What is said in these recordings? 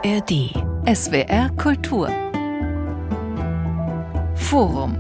ARD. SWR Kultur. Forum.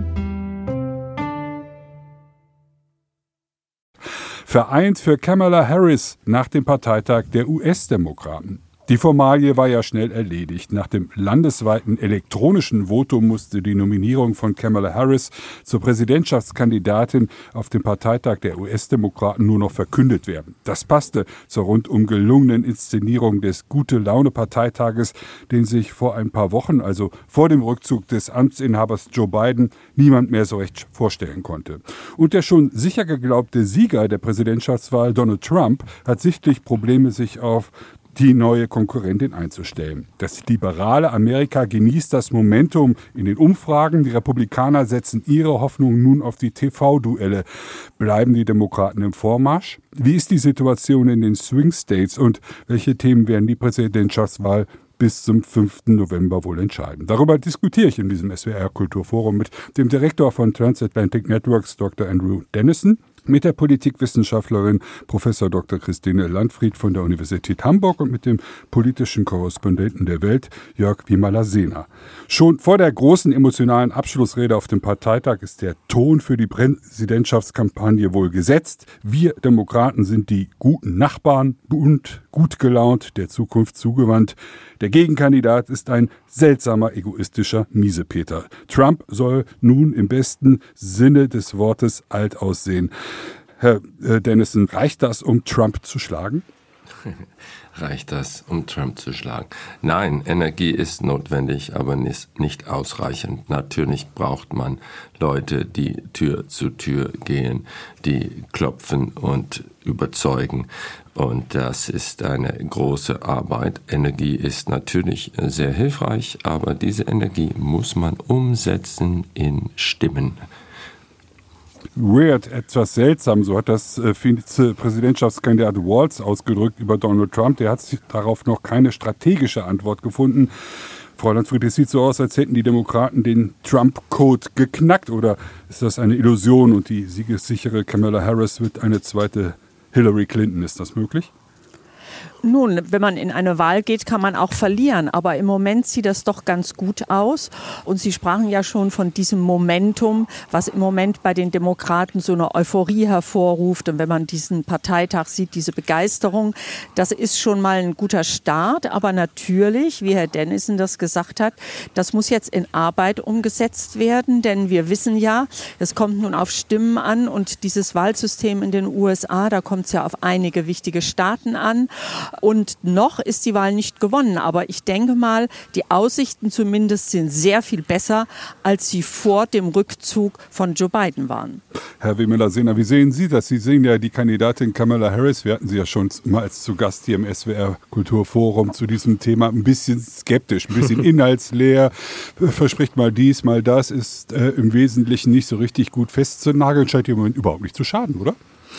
Vereint für Kamala Harris nach dem Parteitag der US-Demokraten. Die Formalie war ja schnell erledigt. Nach dem landesweiten elektronischen Votum musste die Nominierung von Kamala Harris zur Präsidentschaftskandidatin auf dem Parteitag der US-Demokraten nur noch verkündet werden. Das passte zur rundum gelungenen Inszenierung des Gute-Laune-Parteitages, den sich vor ein paar Wochen, also vor dem Rückzug des Amtsinhabers Joe Biden, niemand mehr so recht vorstellen konnte. Und der schon sicher geglaubte Sieger der Präsidentschaftswahl, Donald Trump, hat sichtlich Probleme, sich auf die neue Konkurrentin einzustellen. Das liberale Amerika genießt das Momentum in den Umfragen. Die Republikaner setzen ihre Hoffnung nun auf die TV-Duelle. Bleiben die Demokraten im Vormarsch? Wie ist die Situation in den Swing States und welche Themen werden die Präsidentschaftswahl bis zum 5. November wohl entscheiden? Darüber diskutiere ich in diesem SWR Kulturforum mit dem Direktor von Transatlantic Networks, Dr. Andrew Dennison, mit der Politikwissenschaftlerin Prof. Dr. Christine Landfried von der Universität Hamburg und mit dem politischen Korrespondenten der Welt, Jörg Wimala-Sehner. Schon vor der großen emotionalen Abschlussrede auf dem Parteitag ist der Ton für die Präsidentschaftskampagne wohl gesetzt. Wir Demokraten sind die guten Nachbarn und gut gelaunt, der Zukunft zugewandt. Der Gegenkandidat ist ein seltsamer, egoistischer Miesepeter. Trump soll nun im besten Sinne des Wortes alt aussehen. Herr Dennison, reicht das, um Trump zu schlagen? Reicht das, um Trump zu schlagen? Nein, Energie ist notwendig, aber nicht ausreichend. Natürlich braucht man Leute, die Tür zu Tür gehen, die klopfen und überzeugen. Und das ist eine große Arbeit. Energie ist natürlich sehr hilfreich, aber diese Energie muss man umsetzen in Stimmen. Weird, etwas seltsam, so hat das Vizepräsidentschaftskandidat Walz ausgedrückt über Donald Trump. Der hat darauf noch keine strategische Antwort gefunden. Frau Landfried, es sieht so aus, als hätten die Demokraten den Trump-Code geknackt. Oder ist das eine Illusion und die siegessichere Kamala Harris wird eine zweite Hillary Clinton? Ist das möglich? Nun, wenn man in eine Wahl geht, kann man auch verlieren. Aber im Moment sieht das doch ganz gut aus. Und Sie sprachen ja schon von diesem Momentum, was im Moment bei den Demokraten so eine Euphorie hervorruft. Und wenn man diesen Parteitag sieht, diese Begeisterung, das ist schon mal ein guter Start. Aber natürlich, wie Herr Dennison das gesagt hat, das muss jetzt in Arbeit umgesetzt werden. Denn wir wissen ja, es kommt nun auf Stimmen an. Und dieses Wahlsystem in den USA, da kommt es ja auf einige wichtige Staaten an. Und noch ist die Wahl nicht gewonnen. Aber ich denke mal, die Aussichten zumindest sind sehr viel besser, als sie vor dem Rückzug von Joe Biden waren. Herr Wimala-Sehner, wie sehen Sie das? Sie sehen ja die Kandidatin Kamala Harris. Wir hatten sie ja schon mal als zu Gast hier im SWR Kulturforum zu diesem Thema. Ein bisschen skeptisch, ein bisschen inhaltsleer. Verspricht mal dies, mal das. Ist im Wesentlichen nicht so richtig gut festzunageln. Scheint im Moment überhaupt nicht zu schaden, oder?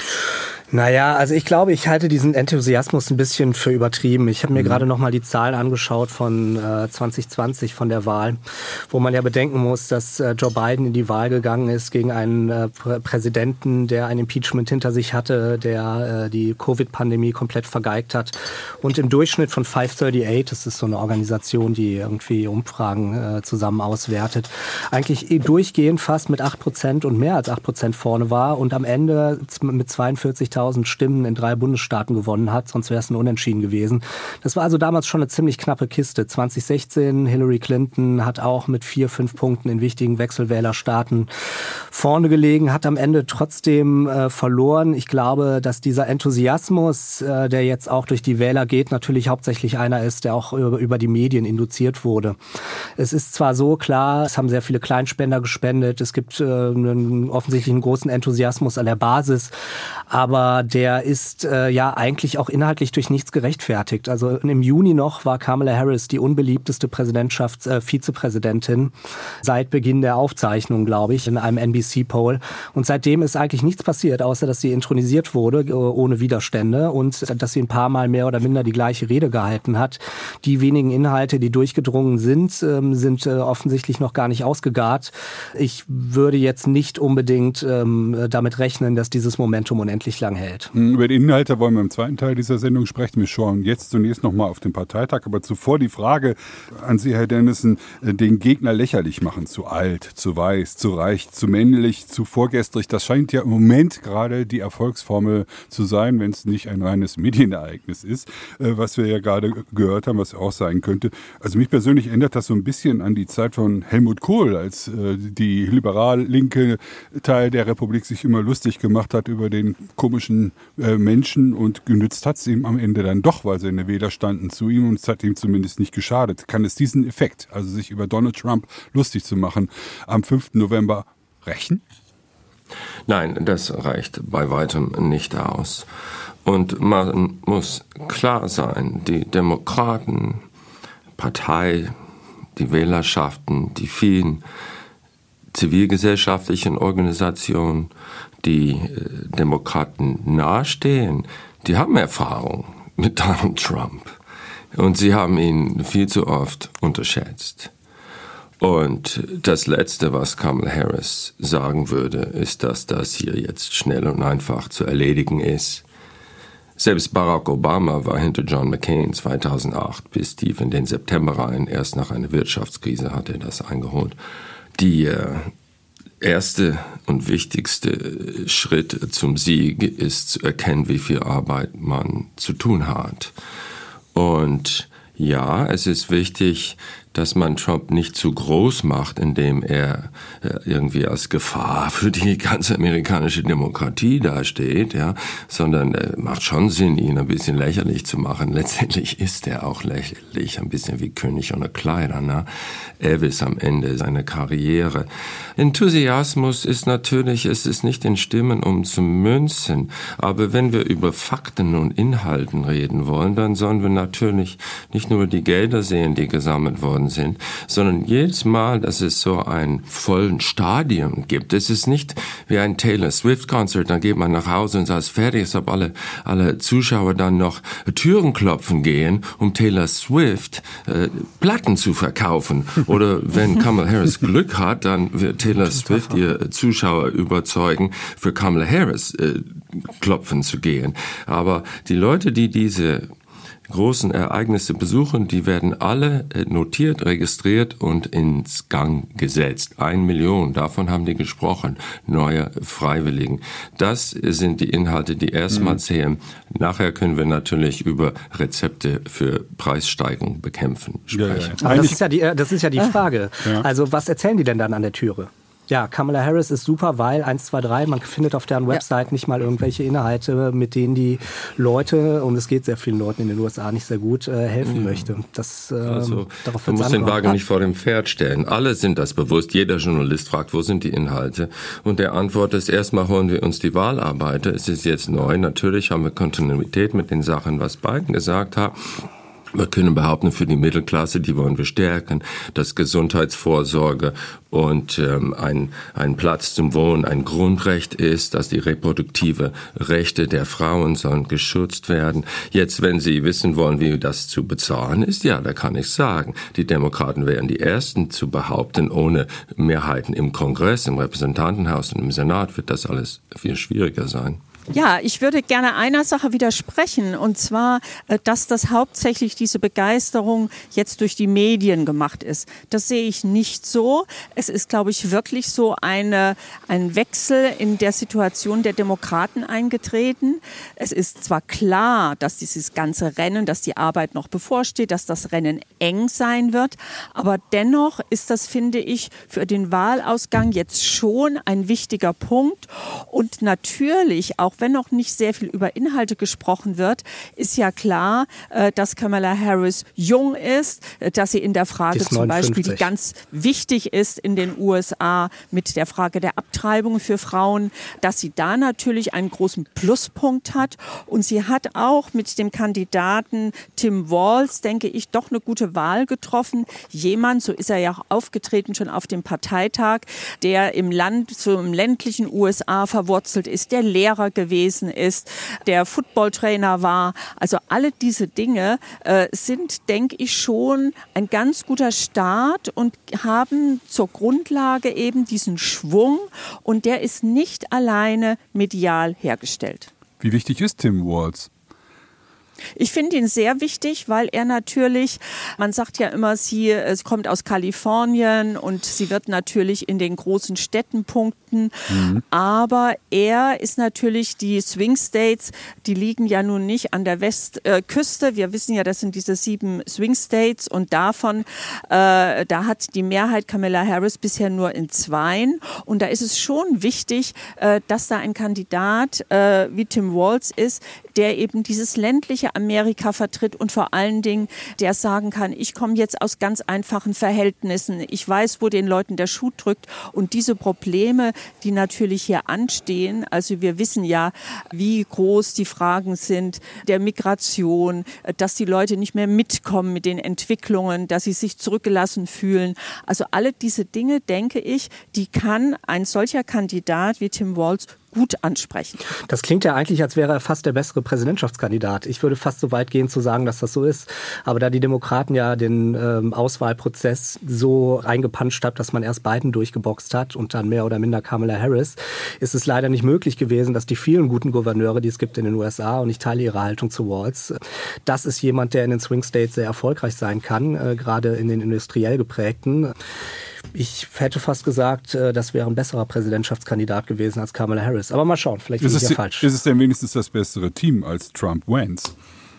Naja, also ich glaube, ich halte diesen Enthusiasmus ein bisschen für übertrieben. Ich habe mir gerade noch mal die Zahlen angeschaut von 2020 von der Wahl, wo man ja bedenken muss, dass Joe Biden in die Wahl gegangen ist gegen einen Präsidenten, der ein Impeachment hinter sich hatte, der die Covid-Pandemie komplett vergeigt hat. Und im Durchschnitt von 538, das ist so eine Organisation, die irgendwie Umfragen zusammen auswertet, eigentlich durchgehend fast mit 8% und mehr als 8% vorne war und am Ende mit 42.000 Stimmen in 3 Bundesstaaten gewonnen hat, sonst wäre es ein Unentschieden gewesen. Das war also damals schon eine ziemlich knappe Kiste. 2016, Hillary Clinton hat auch mit 4-5 Punkten in wichtigen Wechselwählerstaaten vorne gelegen, hat am Ende trotzdem verloren. Ich glaube, dass dieser Enthusiasmus, der jetzt auch durch die Wähler geht, natürlich hauptsächlich einer ist, der auch über die Medien induziert wurde. Es ist zwar so, klar, es haben sehr viele Kleinspender gespendet, es gibt offensichtlich einen großen Enthusiasmus an der Basis, aber der ist ja eigentlich auch inhaltlich durch nichts gerechtfertigt. Also im Juni noch war Kamala Harris die unbeliebteste Vizepräsidentin seit Beginn der Aufzeichnung, glaube ich, in einem NBC-Poll. Und seitdem ist eigentlich nichts passiert, außer dass sie intronisiert wurde, ohne Widerstände und dass sie ein paar Mal mehr oder minder die gleiche Rede gehalten hat. Die wenigen Inhalte, die durchgedrungen sind offensichtlich noch gar nicht ausgegart. Ich würde jetzt nicht unbedingt damit rechnen, dass dieses Momentum unendlich lange Aussagen hält. Über die Inhalte wollen wir im zweiten Teil dieser Sendung sprechen. Wir schauen jetzt zunächst nochmal auf den Parteitag. Aber zuvor die Frage an Sie, Herr Dennison, den Gegner lächerlich machen. Zu alt, zu weiß, zu reich, zu männlich, zu vorgestrig. Das scheint ja im Moment gerade die Erfolgsformel zu sein, wenn es nicht ein reines Medienereignis ist, was wir ja gerade gehört haben, was auch sein könnte. Also mich persönlich erinnert das so ein bisschen an die Zeit von Helmut Kohl, als die liberal-linke Teil der Republik sich immer lustig gemacht hat über den komischen Menschen, und genützt hat es ihm am Ende dann doch, weil seine Wähler standen zu ihm, und es hat ihm zumindest nicht geschadet. Kann es diesen Effekt, also sich über Donald Trump lustig zu machen, am 5. November rächen? Nein, das reicht bei weitem nicht aus. Und man muss klar sein, die Demokraten, Partei, die Wählerschaften, die vielen zivilgesellschaftlichen Organisationen, die Demokraten nahestehen, die haben Erfahrung mit Donald Trump. Und sie haben ihn viel zu oft unterschätzt. Und das Letzte, was Kamala Harris sagen würde, ist, dass das hier jetzt schnell und einfach zu erledigen ist. Selbst Barack Obama war hinter John McCain 2008 bis tief in den September rein. Erst nach einer Wirtschaftskrise hat er das eingeholt. Die erste und wichtigste Schritt zum Sieg ist zu erkennen, wie viel Arbeit man zu tun hat. Und ja, es ist wichtig, dass man Trump nicht zu groß macht, indem er irgendwie als Gefahr für die ganze amerikanische Demokratie dasteht, ja, sondern macht schon Sinn, ihn ein bisschen lächerlich zu machen. Letztendlich ist er auch lächerlich, ein bisschen wie König ohne Kleider, ne? Elvis am Ende seiner Karriere. Enthusiasmus ist natürlich, es ist nicht in Stimmen umzumünzen, aber wenn wir über Fakten und Inhalten reden wollen, dann sollen wir natürlich nicht nur die Gelder sehen, die gesammelt worden sind, sondern jedes Mal, dass es so ein vollen Stadion gibt. Es ist nicht wie ein Taylor Swift-Konzert, dann geht man nach Hause und sagt, fertig, es ob alle Zuschauer dann noch Türen klopfen gehen, um Taylor Swift Platten zu verkaufen. Oder wenn Kamala Harris Glück hat, dann wird Taylor Swift ihr Zuschauer überzeugen, für Kamala Harris klopfen zu gehen. Aber die Leute, die diese großen Ereignisse besuchen, die werden alle notiert, registriert und ins Gang gesetzt. 1 Million, davon haben die gesprochen, neue Freiwilligen. Das sind die Inhalte, die erstmal zählen. Nachher können wir natürlich über Rezepte für Preissteigerung bekämpfen sprechen. Ja. Aber das ist ja die Frage. Ja. Also was erzählen die denn dann an der Türe? Ja, Kamala Harris ist super, weil 1, 2, 3, man findet auf deren Website nicht mal irgendwelche Inhalte, mit denen die Leute, und es geht sehr vielen Leuten in den USA nicht sehr gut, helfen möchte. Man muss den Wagen nicht vor dem Pferd stellen. Alle sind das bewusst. Jeder Journalist fragt, wo sind die Inhalte? Und der Antwort ist, erstmal holen wir uns die Wahlarbeiter. Es ist jetzt neu. Natürlich haben wir Kontinuität mit den Sachen, was Biden gesagt hat. Wir können behaupten, für die Mittelklasse, die wollen wir stärken, dass Gesundheitsvorsorge und ein Platz zum Wohnen ein Grundrecht ist, dass die reproduktive Rechte der Frauen sollen geschützt werden. Jetzt, wenn Sie wissen wollen, wie das zu bezahlen ist, ja, da kann ich sagen, die Demokraten wären die Ersten zu behaupten, ohne Mehrheiten im Kongress, im Repräsentantenhaus und im Senat wird das alles viel schwieriger sein. Ja, ich würde gerne einer Sache widersprechen, und zwar, dass das hauptsächlich diese Begeisterung jetzt durch die Medien gemacht ist. Das sehe ich nicht so. Es ist, glaube ich, wirklich so ein Wechsel in der Situation der Demokraten eingetreten. Es ist zwar klar, dass dieses ganze Rennen, dass die Arbeit noch bevorsteht, dass das Rennen eng sein wird, aber dennoch ist das, finde ich, für den Wahlausgang jetzt schon ein wichtiger Punkt. Und natürlich, auch wenn noch nicht sehr viel über Inhalte gesprochen wird, ist ja klar, dass Kamala Harris jung ist, dass sie in der Frage zum Beispiel, die ganz wichtig ist in den USA mit der Frage der Abtreibung für Frauen, dass sie da natürlich einen großen Pluspunkt hat. Und sie hat auch mit dem Kandidaten Tim Walz, denke ich, doch eine gute Wahl getroffen. Jemand, so ist er ja auch aufgetreten schon auf dem Parteitag, der im ländlichen USA verwurzelt ist, der Lehrer gewesen ist, der Footballtrainer war. Also alle diese Dinge sind, denke ich, schon ein ganz guter Start und haben zur Grundlage eben diesen Schwung, und der ist nicht alleine medial hergestellt. Wie wichtig ist Tim Walz? Ich finde ihn sehr wichtig, weil er natürlich, man sagt ja immer, sie kommt aus Kalifornien und sie wird natürlich in den großen Städten punkten. Aber er ist natürlich, die Swing States, die liegen ja nun nicht an der Westküste. Wir wissen ja, das sind diese 7 Swing States und davon, da hat die Mehrheit Kamala Harris bisher nur in 2. Und da ist es schon wichtig, dass da ein Kandidat wie Tim Walz ist, der eben dieses ländliche Amerika vertritt und vor allen Dingen, der sagen kann, ich komme jetzt aus ganz einfachen Verhältnissen. Ich weiß, wo den Leuten der Schuh drückt. Und diese Probleme, die natürlich hier anstehen, also wir wissen ja, wie groß die Fragen sind der Migration, dass die Leute nicht mehr mitkommen mit den Entwicklungen, dass sie sich zurückgelassen fühlen. Also alle diese Dinge, denke ich, die kann ein solcher Kandidat wie Tim Walz gut ansprechen. Das klingt ja eigentlich, als wäre er fast der bessere Präsidentschaftskandidat. Ich würde fast so weit gehen zu sagen, dass das so ist. Aber da die Demokraten ja den Auswahlprozess so eingepanscht haben, dass man erst Biden durchgeboxt hat und dann mehr oder minder Kamala Harris, ist es leider nicht möglich gewesen, dass die vielen guten Gouverneure, die es gibt in den USA, und ich teile ihre Haltung zu Walz, das ist jemand, der in den Swing States sehr erfolgreich sein kann, gerade in den industriell geprägten. Ich hätte fast gesagt, das wäre ein besserer Präsidentschaftskandidat gewesen als Kamala Harris. Aber mal schauen, vielleicht ist es ja falsch. Ist es denn wenigstens das bessere Team als Trump-Vance?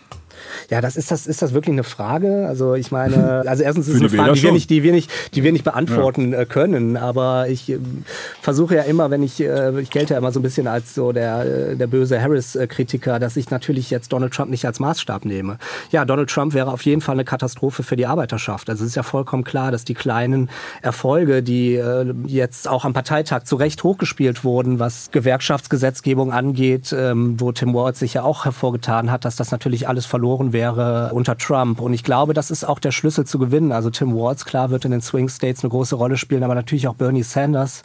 Ja, ist das wirklich eine Frage? Also ich meine, erstens ist es eine Frage, die wir nicht beantworten können. Aber ich versuche ja immer, ich gelte ja immer so ein bisschen als so der böse Harris-Kritiker, dass ich natürlich jetzt Donald Trump nicht als Maßstab nehme. Ja, Donald Trump wäre auf jeden Fall eine Katastrophe für die Arbeiterschaft. Also es ist ja vollkommen klar, dass die kleinen Erfolge, die jetzt auch am Parteitag zu Recht hochgespielt wurden, was Gewerkschaftsgesetzgebung angeht, wo Tim Walz sich ja auch hervorgetan hat, dass das natürlich alles verloren wäre unter Trump. Und ich glaube, das ist auch der Schlüssel zu gewinnen. Also Tim Walz, klar, wird in den Swing States eine große Rolle spielen, aber natürlich auch Bernie Sanders,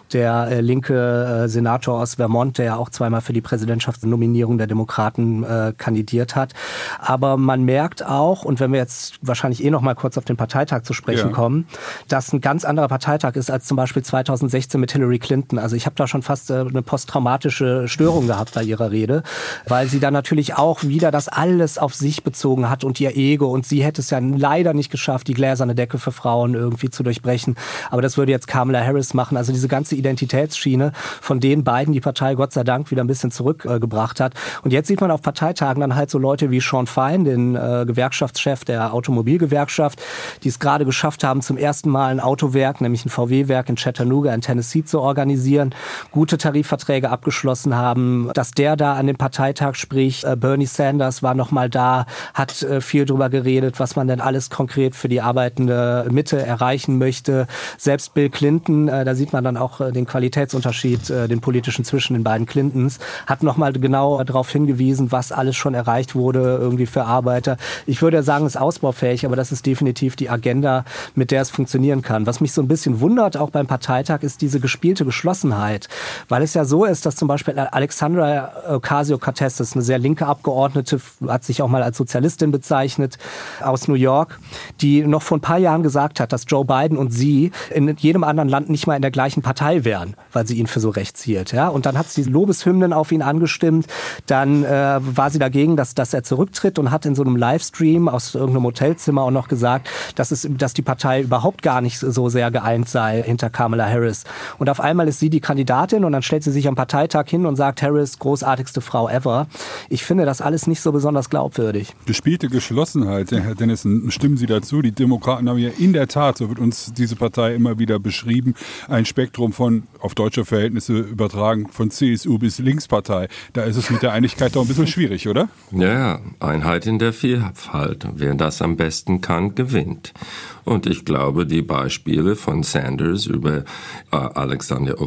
der linke Senator aus Vermont, der ja auch zweimal für die Präsidentschaftsnominierung der Demokraten kandidiert hat. Aber man merkt auch, und wenn wir jetzt wahrscheinlich noch mal kurz auf den Parteitag zu sprechen kommen, dass ein ganz anderer Parteitag ist als zum Beispiel 2016 mit Hillary Clinton. Also ich habe da schon fast eine posttraumatische Störung gehabt bei ihrer Rede, weil sie dann natürlich auch wieder das alles auf sich bezogen hat und ihr Ego, und sie hätte es ja leider nicht geschafft, die gläserne Decke für Frauen irgendwie zu durchbrechen. Aber das würde jetzt Kamala Harris machen. Also diese ganze Identitätsschiene, von denen beiden die Partei Gott sei Dank wieder ein bisschen zurückgebracht hat. Und jetzt sieht man auf Parteitagen dann halt so Leute wie Sean Fein, den Gewerkschaftschef der Automobilgewerkschaft, die es gerade geschafft haben, zum ersten Mal ein Autowerk, nämlich ein VW-Werk in Chattanooga in Tennessee zu organisieren, gute Tarifverträge abgeschlossen haben, dass der da an dem Parteitag spricht. Bernie Sanders war noch mal da, hat viel drüber geredet, was man denn alles konkret für die arbeitende Mitte erreichen möchte. Selbst Bill Clinton, da sieht man dann auch den Qualitätsunterschied, den politischen zwischen den beiden Clintons, hat nochmal genau darauf hingewiesen, was alles schon erreicht wurde irgendwie für Arbeiter. Ich würde ja sagen, es ist ausbaufähig, aber das ist definitiv die Agenda, mit der es funktionieren kann. Was mich so ein bisschen wundert, auch beim Parteitag, ist diese gespielte Geschlossenheit, weil es ja so ist, dass zum Beispiel Alexandria Ocasio-Cortez, das ist eine sehr linke Abgeordnete, hat sich auch mal als Sozialistin bezeichnet, aus New York, die noch vor ein paar Jahren gesagt hat, dass Joe Biden und sie in jedem anderen Land nicht mal in der gleichen Partei wären, weil sie ihn für so rechts hielt. Ja? Und dann hat sie Lobeshymnen auf ihn angestimmt, dann war sie dagegen, dass er zurücktritt, und hat in so einem Livestream aus irgendeinem Hotelzimmer auch noch gesagt, dass die Partei überhaupt gar nicht so sehr geeint sei hinter Kamala Harris. Und auf einmal ist sie die Kandidatin, und dann stellt sie sich am Parteitag hin und sagt, Harris, großartigste Frau ever. Ich finde das alles nicht so besonders glaubwürdig. Gespielte Geschlossenheit, Herr Dennison, stimmen Sie dazu? Die Demokraten haben ja in der Tat, so wird uns diese Partei immer wieder beschrieben, ein Spektrum von, auf deutsche Verhältnisse übertragen, von CSU bis Linkspartei. Da ist es mit der Einigkeit doch ein bisschen schwierig, oder? Ja, Einheit in der Vielfalt. Wer das am besten kann, gewinnt. Und ich glaube, die Beispiele von Sanders über Alexandria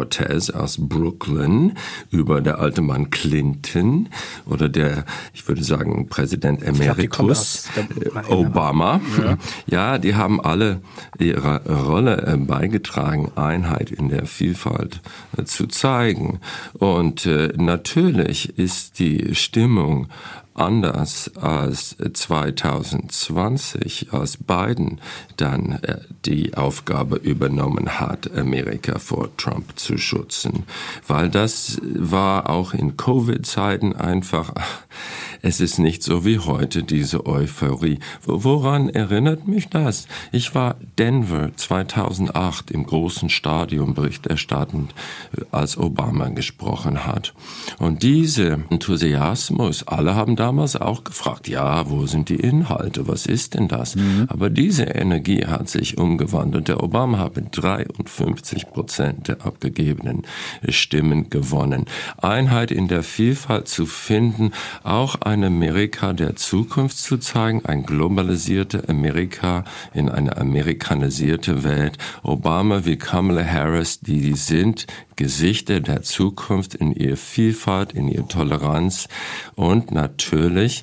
Ocasio-Cortez aus Brooklyn, über der alte Mann Clinton oder ich würde sagen, sozusagen Präsident Emeritus Obama. Ja, die haben alle ihre Rolle beigetragen, Einheit in der Vielfalt zu zeigen. Und natürlich ist die Stimmung anders als 2020, als Biden dann die Aufgabe übernommen hat, Amerika vor Trump zu schützen. Weil das war auch in Covid-Zeiten einfach, es ist nicht so wie heute, diese Euphorie. Woran erinnert mich das? Ich war Denver 2008 im großen Stadion berichterstattend, als Obama gesprochen hat. Und dieser Enthusiasmus, alle haben damals auch gefragt, ja, wo sind die Inhalte, was ist denn das? Aber diese Energie hat sich umgewandelt. Der Obama hat mit 53% der abgegebenen Stimmen gewonnen. Einheit in der Vielfalt zu finden, auch ein Amerika der Zukunft zu zeigen, ein globalisiertes Amerika in eine amerikanisierte Welt. Obama wie Kamala Harris, die sind Gesichter der Zukunft in ihrer Vielfalt, in ihrer Toleranz und natürlich,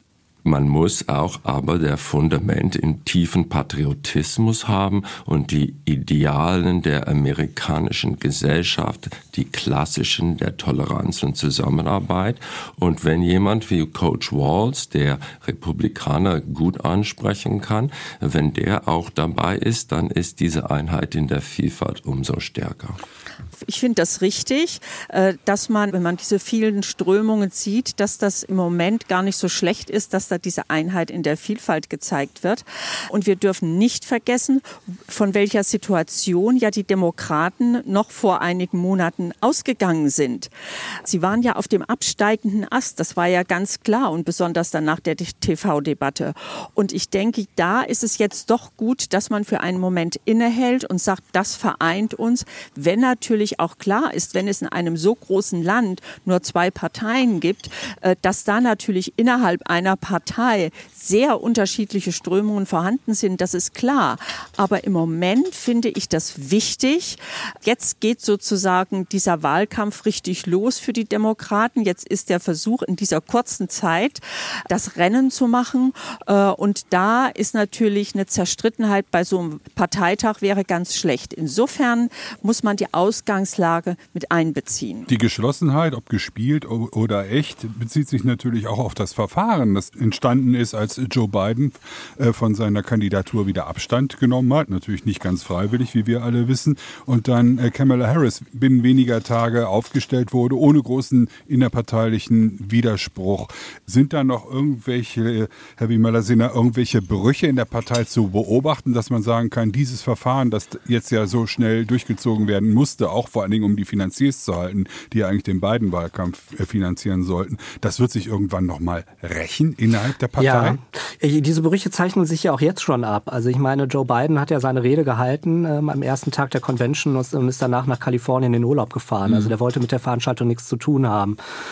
man muss auch aber der Fundament in tiefen Patriotismus haben und die Idealen der amerikanischen Gesellschaft, die klassischen der Toleranz und Zusammenarbeit. Und wenn jemand wie Coach Walz, der Republikaner gut ansprechen kann, wenn der auch dabei ist, dann ist diese Einheit in der Vielfalt umso stärker. Ich finde das richtig, dass man, wenn man diese vielen Strömungen sieht, dass das im Moment gar nicht so schlecht ist, dass da diese Einheit in der Vielfalt gezeigt wird. Und wir dürfen nicht vergessen, von welcher Situation ja die Demokraten noch vor einigen Monaten ausgegangen sind. Sie waren ja auf dem absteigenden Ast, das war ja ganz klar und besonders dann nach der TV-Debatte. Und ich denke, da ist es jetzt doch gut, dass man für einen Moment innehält und sagt, das vereint uns, wenn natürlich auch klar ist, wenn es in einem so großen Land nur 2 Parteien gibt, dass da natürlich innerhalb einer Partei sehr unterschiedliche Strömungen vorhanden sind, das ist klar. Aber im Moment finde ich das wichtig. Jetzt geht sozusagen dieser Wahlkampf richtig los für die Demokraten. Jetzt ist der Versuch, in dieser kurzen Zeit das Rennen zu machen. Und da ist natürlich eine Zerstrittenheit bei so einem Parteitag wäre ganz schlecht. Insofern muss man die Ausgangslage mit einbeziehen. Die Geschlossenheit, ob gespielt oder echt, bezieht sich natürlich auch auf das Verfahren, das entstanden ist, als Joe Biden von seiner Kandidatur wieder Abstand genommen hat. Natürlich nicht ganz freiwillig, wie wir alle wissen. Und dann Kamala Harris binnen weniger Tage aufgestellt wurde, ohne großen innerparteilichen Widerspruch. Sind da noch irgendwelche, Herr Wiemeller-Sinner, irgendwelche Brüche in der Partei zu beobachten, dass man sagen kann, dieses Verfahren, das jetzt ja so schnell durchgezogen werden musste, auch vor allen Dingen um die Finanziers zu halten, die ja eigentlich den Biden-Wahlkampf finanzieren sollten, das wird sich irgendwann nochmal rächen innerhalb der Partei? Ja, diese Brüche zeichnen sich ja auch jetzt schon ab. Also ich meine, Joe Biden hat ja seine Rede gehalten am ersten Tag der Convention und ist danach nach Kalifornien in den Urlaub gefahren. Also der wollte mit der Veranstaltung nichts zu tun haben.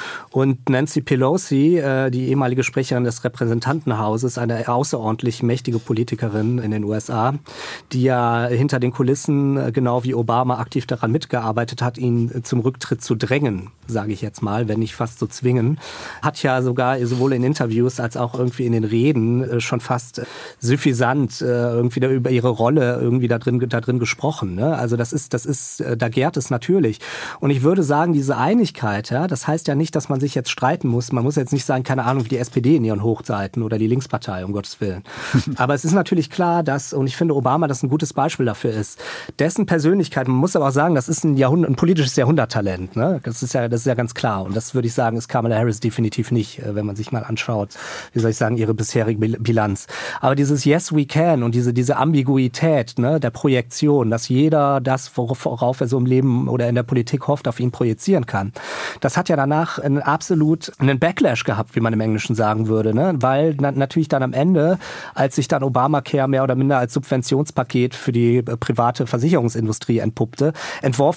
Und Nancy Pelosi, die ehemalige Sprecherin des Repräsentantenhauses, eine außerordentlich mächtige Politikerin in den USA, die ja hinter den Kulissen, genau wie Obama, aktiv daran mitgearbeitet hat, ihn zum Rücktritt zu drängen, sage ich jetzt mal, wenn nicht fast zu zwingen, hat ja sogar sowohl in Interviews als auch irgendwie in den Reden schon fast suffisant irgendwie über ihre Rolle irgendwie da drin gesprochen. Ne? Also das ist, da gärt es natürlich. Und ich würde sagen, diese Einigkeit, ja, das heißt ja nicht, dass man sich jetzt streiten muss. Man muss jetzt nicht sagen, keine Ahnung, wie die SPD in ihren Hochzeiten oder die Linkspartei, um Gottes Willen. Aber es ist natürlich klar, dass, und ich finde Obama das ein gutes Beispiel dafür ist, dessen Persönlichkeit, man muss aber auch sagen, das ist ein politisches Jahrhunderttalent. Ne? Das ist ja ganz klar. Und das würde ich sagen, ist Kamala Harris definitiv nicht, wenn man sich mal anschaut, wie soll ich sagen, ihre bisherige Bilanz. Aber dieses Yes, we can und diese Ambiguität, ne, der Projektion, dass jeder das, worauf er so im Leben oder in der Politik hofft, auf ihn projizieren kann, das hat ja danach absolut einen Backlash gehabt, wie man im Englischen sagen würde, ne? Weil natürlich dann am Ende, als sich dann Obamacare mehr oder minder als Subventionspaket für die private Versicherungsindustrie entpuppte, entworfen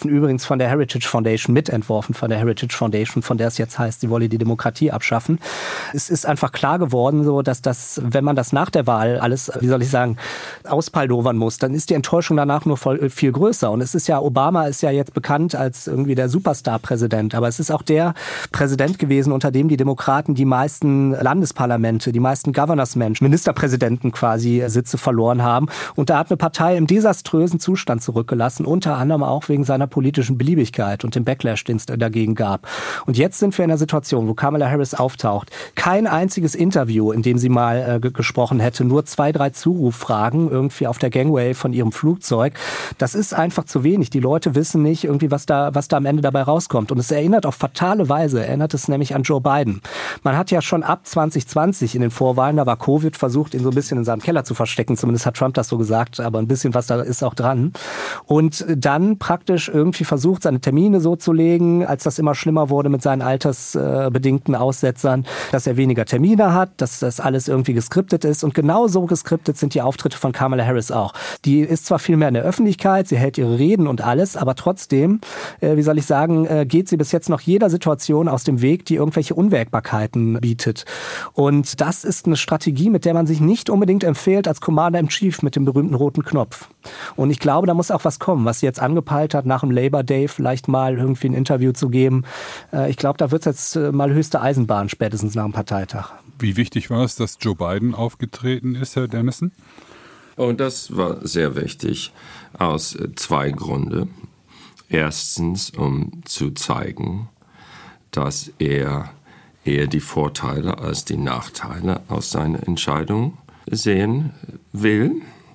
mitentworfen, übrigens von der Heritage Foundation, von der es jetzt heißt, sie wolle die Demokratie abschaffen. Es ist einfach klar geworden, so, dass das, wenn man das nach der Wahl alles, auspaldowern muss, dann ist die Enttäuschung danach nur viel größer. Und es ist ja, Obama ist ja jetzt bekannt als irgendwie der Superstar-Präsident, aber es ist auch der Präsident gewesen, unter dem die Demokraten die meisten Landesparlamente, die meisten Governors-Menschen, Ministerpräsidenten quasi Sitze verloren haben. Und da hat eine Partei im desaströsen Zustand zurückgelassen, unter anderem auch wegen seiner politischen Beliebigkeit und dem Backlash, den es dagegen gab. Und jetzt sind wir in einer Situation, wo Kamala Harris auftaucht. Kein einziges Interview, in dem sie mal gesprochen hätte, nur 2, 3 Zuruf-Fragen irgendwie auf der Gangway von ihrem Flugzeug. Das ist einfach zu wenig. Die Leute wissen nicht irgendwie, was da am Ende dabei rauskommt. Und es erinnert auf fatale Weise, es nämlich an Joe Biden. Man hat ja schon ab 2020 in den Vorwahlen, da war Covid, versucht, ihn so ein bisschen in seinem Keller zu verstecken. Zumindest hat Trump das so gesagt, aber ein bisschen was da ist auch dran. Und dann praktisch irgendwie versucht, seine Termine so zu legen, als das immer schlimmer wurde mit seinen altersbedingten Aussetzern, dass er weniger Termine hat, dass das alles irgendwie geskriptet ist. Und genauso geskriptet sind die Auftritte von Kamala Harris auch. Die ist zwar viel mehr in der Öffentlichkeit, sie hält ihre Reden und alles, aber trotzdem, geht sie bis jetzt noch jeder Situation aus dem Weg, die irgendwelche Unwägbarkeiten bietet. Und das ist eine Strategie, mit der man sich nicht unbedingt empfiehlt als Commander-in-Chief mit dem berühmten roten Knopf. Und ich glaube, da muss auch was kommen, was sie jetzt angepeilt hat, nach dem Labor Day vielleicht mal irgendwie ein Interview zu geben. Ich glaube, da wird es jetzt mal höchste Eisenbahn, spätestens nach dem Parteitag. Wie wichtig war es, dass Joe Biden aufgetreten ist, Herr Dennison? Oh, das war sehr wichtig aus 2 Gründen. Erstens, um zu zeigen, dass er eher die Vorteile als die Nachteile aus seiner Entscheidung sehen will.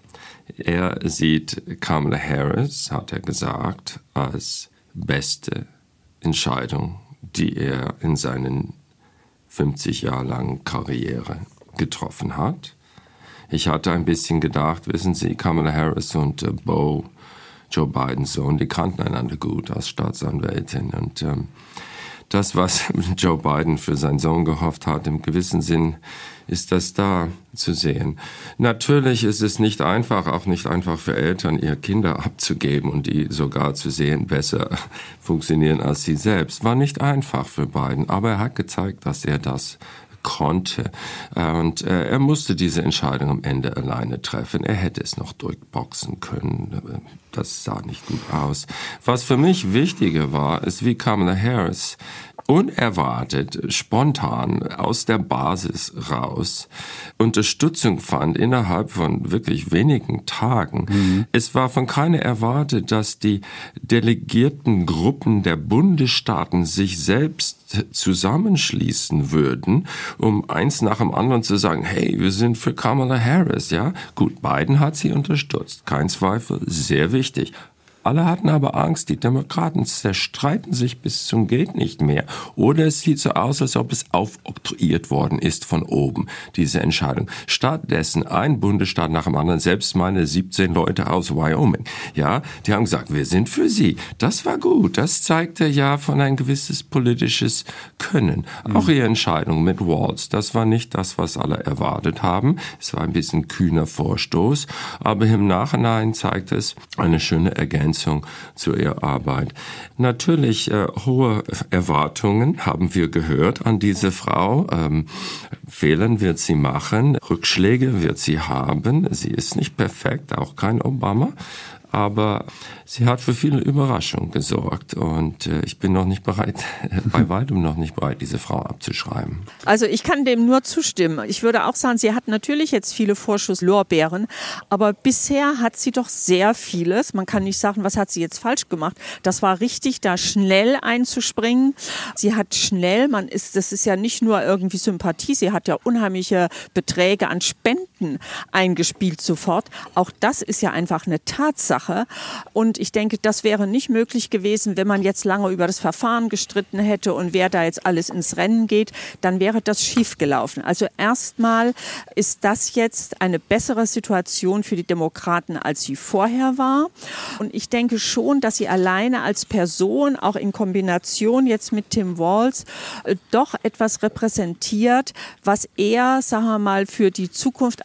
Er sieht Kamala Harris, hat er gesagt, als beste Entscheidung, die er in seinen 50 Jahre langen Karriere getroffen hat. Ich hatte ein bisschen gedacht, wissen Sie, Kamala Harris und Beau, Joe Bidens Sohn, die kannten einander gut als Staatsanwältin. Und das, was Joe Biden für seinen Sohn gehofft hat, im gewissen Sinn ist das da zu sehen. Natürlich ist es nicht einfach, auch nicht einfach für Eltern, ihre Kinder abzugeben und die sogar zu sehen, besser funktionieren als sie selbst. War nicht einfach für Biden, aber er hat gezeigt, dass er das konnte. Und er musste diese Entscheidung am Ende alleine treffen. Er hätte es noch durchboxen können. Das sah nicht gut aus. Was für mich wichtiger war, ist, wie Kamala Harris unerwartet, spontan aus der Basis raus Unterstützung fand innerhalb von wirklich wenigen Tagen. Es war von keiner erwartet, dass die delegierten Gruppen der Bundesstaaten sich selbst zusammenschließen würden, um eins nach dem anderen zu sagen, hey, wir sind für Kamala Harris, ja? Gut, Biden hat sie unterstützt, kein Zweifel, sehr wichtig. Alle hatten aber Angst, die Demokraten zerstreiten sich bis zum geht nicht mehr. Oder es sieht so aus, als ob es aufoktroyiert worden ist von oben, diese Entscheidung. Stattdessen ein Bundesstaat nach dem anderen, selbst meine 17 Leute aus Wyoming, ja, die haben gesagt, wir sind für sie. Das war gut, das zeigte ja von ein gewisses politisches Können. Auch ihre Entscheidung mit Walz, das war nicht das, was alle erwartet haben. Es war ein bisschen kühner Vorstoß, aber im Nachhinein zeigt es eine schöne Ergänzung zu ihrer Arbeit. Natürlich hohe Erwartungen haben wir gehört an diese Frau. Fehlen wird sie machen, Rückschläge wird sie haben. Sie ist nicht perfekt, auch kein Obama. Aber sie hat für viele Überraschungen gesorgt und ich bin noch nicht bereit, bei weitem noch nicht bereit, diese Frau abzuschreiben. Also ich kann dem nur zustimmen. Ich würde auch sagen, sie hat natürlich jetzt viele Vorschusslorbeeren, aber bisher hat sie doch sehr vieles. Man kann nicht sagen, was hat sie jetzt falsch gemacht. Das war richtig, da schnell einzuspringen. Sie hat schnell, das ist ja nicht nur irgendwie Sympathie, sie hat ja unheimliche Beträge an Spenden eingespielt sofort. Auch das ist ja einfach eine Tatsache. Und ich denke, das wäre nicht möglich gewesen, wenn man jetzt lange über das Verfahren gestritten hätte und wer da jetzt alles ins Rennen geht, dann wäre das schiefgelaufen. Also erstmal ist das jetzt eine bessere Situation für die Demokraten, als sie vorher war. Und ich denke schon, dass sie alleine als Person, auch in Kombination jetzt mit Tim Walz, doch etwas repräsentiert, was er, sagen wir mal, für die Zukunft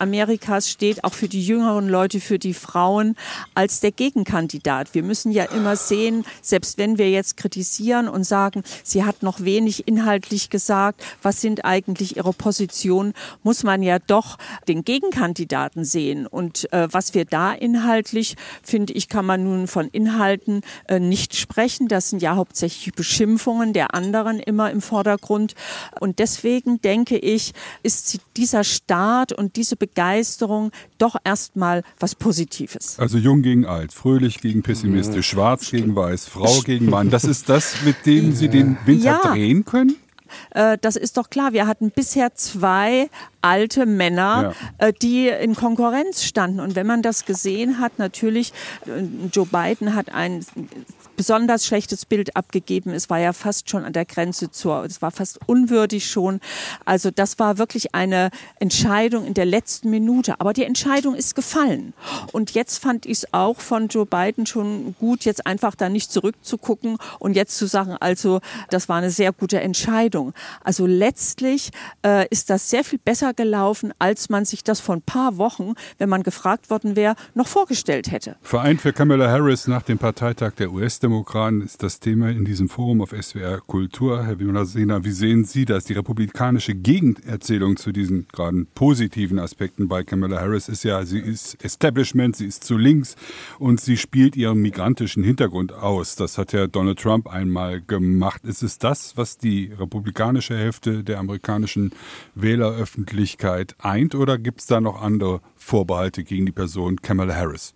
Amerikas steht, auch für die jüngeren Leute, für die Frauen, als der Gegenkandidat. Wir müssen ja immer sehen, selbst wenn wir jetzt kritisieren und sagen, sie hat noch wenig inhaltlich gesagt, was sind eigentlich ihre Positionen, muss man ja doch den Gegenkandidaten sehen. Und was wir da inhaltlich, finde ich, kann man nun von Inhalten nicht sprechen. Das sind ja hauptsächlich Beschimpfungen der anderen immer im Vordergrund. Und deswegen denke ich, ist dieser Start und diese Begeisterung doch erstmal was Positives. Also jung gegen alt, fröhlich gegen pessimistisch, schwarz gegen weiß, Frau gegen Mann. Das ist das, mit dem Sie den Winter drehen können? Das ist doch klar. Wir hatten bisher 2 alte Männer, die in Konkurrenz standen. Und wenn man das gesehen hat, natürlich, Joe Biden hat ein besonders schlechtes Bild abgegeben. Es war ja fast schon an der Grenze es war fast unwürdig schon. Also das war wirklich eine Entscheidung in der letzten Minute. Aber die Entscheidung ist gefallen. Und jetzt fand ich es auch von Joe Biden schon gut, jetzt einfach da nicht zurückzugucken und jetzt zu sagen, also das war eine sehr gute Entscheidung. Also letztlich ist das sehr viel besser gelaufen, als man sich das vor ein paar Wochen, wenn man gefragt worden wäre, noch vorgestellt hätte. Vereint für Kamala Harris nach dem Parteitag der US-Demokraten ist das Thema in diesem Forum auf SWR Kultur. Herr Villaseñor, wie sehen Sie das? Die republikanische Gegenerzählung zu diesen gerade positiven Aspekten bei Kamala Harris ist ja, sie ist Establishment, sie ist zu links und sie spielt ihren migrantischen Hintergrund aus. Das hat ja Donald Trump einmal gemacht. Ist es das, was die republikanische Hälfte der amerikanischen Wähleröffentlichkeit eint, oder gibt es da noch andere Vorbehalte gegen die Person Kamala Harris?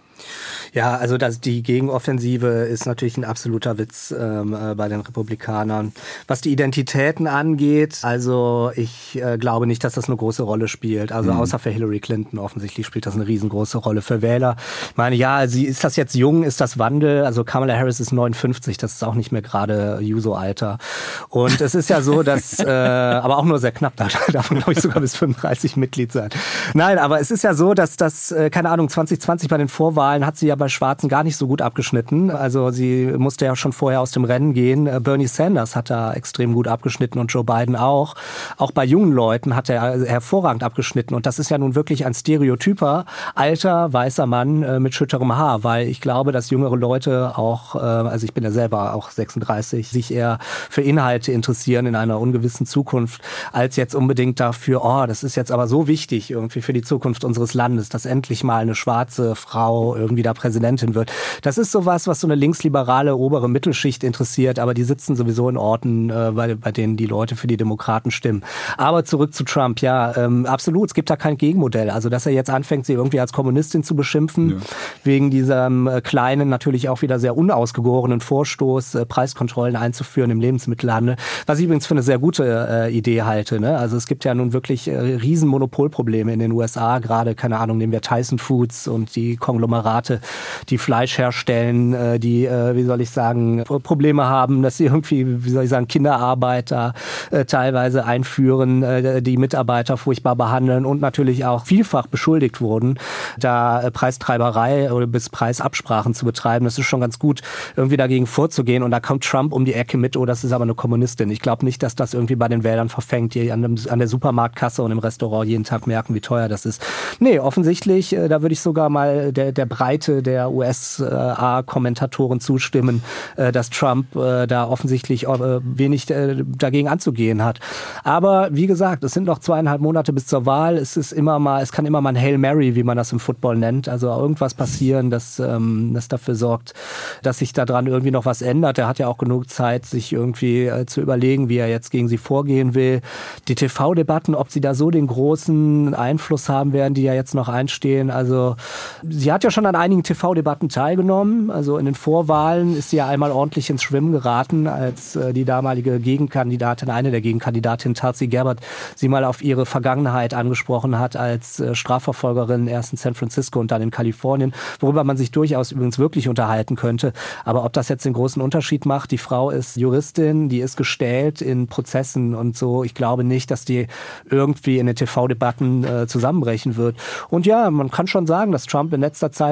Ja, also die Gegenoffensive ist natürlich ein absoluter Witz bei den Republikanern. Was die Identitäten angeht, also ich glaube nicht, dass das eine große Rolle spielt. Also außer für Hillary Clinton offensichtlich spielt das eine riesengroße Rolle für Wähler. Ich meine, ja, ist das jetzt jung, ist das Wandel? Also Kamala Harris ist 59, das ist auch nicht mehr gerade Juso-Alter. Und es ist ja so, dass, aber auch nur sehr knapp, da darf man glaube ich sogar bis 35 Mitglied sein. Nein, aber es ist ja so, dass das, keine Ahnung, 2020 bei den Vorwahlen hat sie ja bei Schwarzen gar nicht so gut abgeschnitten. Also sie musste ja schon vorher aus dem Rennen gehen. Bernie Sanders hat da extrem gut abgeschnitten und Joe Biden auch. Auch bei jungen Leuten hat er hervorragend abgeschnitten. Und das ist ja nun wirklich ein stereotyper, alter, weißer Mann mit schütterem Haar. Weil ich glaube, dass jüngere Leute auch, also ich bin ja selber auch 36, sich eher für Inhalte interessieren in einer ungewissen Zukunft, als jetzt unbedingt dafür, das ist jetzt aber so wichtig irgendwie für die Zukunft unseres Landes, dass endlich mal eine schwarze Frau irgendwie da Präsidentin wird. Das ist sowas, was so eine linksliberale obere Mittelschicht interessiert, aber die sitzen sowieso in Orten, bei denen die Leute für die Demokraten stimmen. Aber zurück zu Trump, ja, absolut, es gibt da kein Gegenmodell. Also, dass er jetzt anfängt, sie irgendwie als Kommunistin zu beschimpfen, wegen diesem kleinen, natürlich auch wieder sehr unausgegorenen Vorstoß, Preiskontrollen einzuführen im Lebensmittelhandel, was ich übrigens für eine sehr gute Idee halte. Ne? Also, es gibt ja nun wirklich riesen Monopolprobleme in den USA, gerade, keine Ahnung, nehmen wir Tyson Foods und die Konglomerate, die Fleisch herstellen, die, wie soll ich sagen, Probleme haben, dass sie irgendwie, wie soll ich sagen, Kinderarbeiter teilweise einführen, die Mitarbeiter furchtbar behandeln und natürlich auch vielfach beschuldigt wurden, da Preistreiberei oder bis Preisabsprachen zu betreiben. Das ist schon ganz gut, irgendwie dagegen vorzugehen. Und da kommt Trump um die Ecke mit, das ist aber eine Kommunistin. Ich glaube nicht, dass das irgendwie bei den Wählern verfängt, die an der Supermarktkasse und im Restaurant jeden Tag merken, wie teuer das ist. Nee, offensichtlich, da würde ich sogar mal der Breite der USA-Kommentatoren zustimmen, dass Trump da offensichtlich wenig dagegen anzugehen hat. Aber wie gesagt, es sind noch 2,5 Monate bis zur Wahl. Es kann immer mal ein Hail Mary, wie man das im Football nennt, also irgendwas passieren, das dafür sorgt, dass sich daran irgendwie noch was ändert. Er hat ja auch genug Zeit, sich irgendwie zu überlegen, wie er jetzt gegen sie vorgehen will. Die TV-Debatten, ob sie da so den großen Einfluss haben werden, die ja jetzt noch einstehen. Also sie hat ja schon an einigen TV-Debatten teilgenommen. Also in den Vorwahlen ist sie ja einmal ordentlich ins Schwimmen geraten, als die damalige Gegenkandidatin, eine der Gegenkandidatinnen, Tulsi Gabbard, sie mal auf ihre Vergangenheit angesprochen hat als Strafverfolgerin erst in San Francisco und dann in Kalifornien, worüber man sich durchaus übrigens wirklich unterhalten könnte. Aber ob das jetzt den großen Unterschied macht, die Frau ist Juristin, die ist gestellt in Prozessen und so. Ich glaube nicht, dass die irgendwie in den TV-Debatten zusammenbrechen wird. Und ja, man kann schon sagen, dass Trump in letzter Zeit, wenn man sich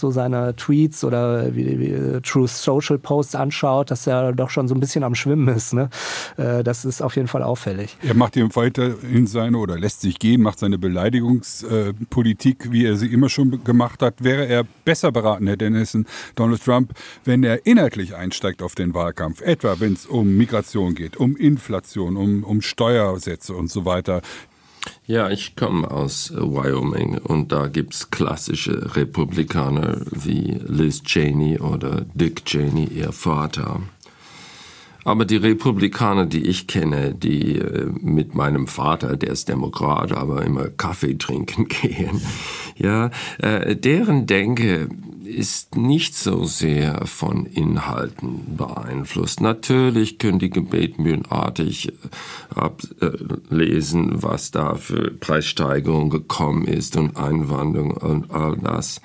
so seine Tweets oder wie Truth Social Posts anschaut, dass er doch schon so ein bisschen am Schwimmen ist. Ne? Das ist auf jeden Fall auffällig. Er macht eben weiterhin oder lässt sich gehen, macht seine Beleidigungspolitik, wie er sie immer schon gemacht hat. Wäre er besser beraten, Herr Dennison, Donald Trump, wenn er inhaltlich einsteigt auf den Wahlkampf, etwa wenn es um Migration geht, um Inflation, um Steuersätze und so weiter. Ja, ich komme aus Wyoming und da gibt's klassische Republikaner wie Liz Cheney oder Dick Cheney, ihr Vater. Aber die Republikaner, die ich kenne, die mit meinem Vater, der ist Demokrat, aber immer Kaffee trinken gehen, ja, deren Denke ist nicht so sehr von Inhalten beeinflusst. Natürlich können die gebetsmühlenartig ablesen, was da für Preissteigerung gekommen ist und Einwanderung und all das.